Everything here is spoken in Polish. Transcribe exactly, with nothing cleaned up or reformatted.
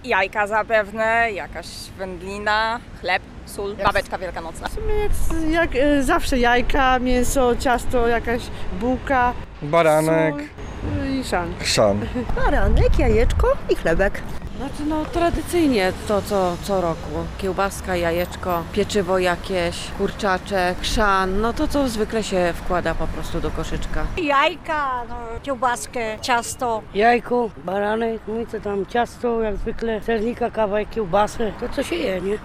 Jajka zapewne, jakaś wędlina, chleb, sól, babeczka wielkanocna. W sumie jak, jak y, zawsze jajka, mięso, ciasto, jakaś bułka, Baranek, sól y, i szan. chrzan. Baranek, jajeczko i chlebek. Znaczy no tradycyjnie to co, co roku. Kiełbaska, jajeczko, pieczywo jakieś, kurczaczek, chrzan, no to co zwykle się wkłada po prostu do koszyczka. Jajka, no, kiełbaskę, ciasto. Jajko, baranek, no i co tam, ciasto, jak zwykle, sernika, kawałek, kiełbasę, to co się je, nie?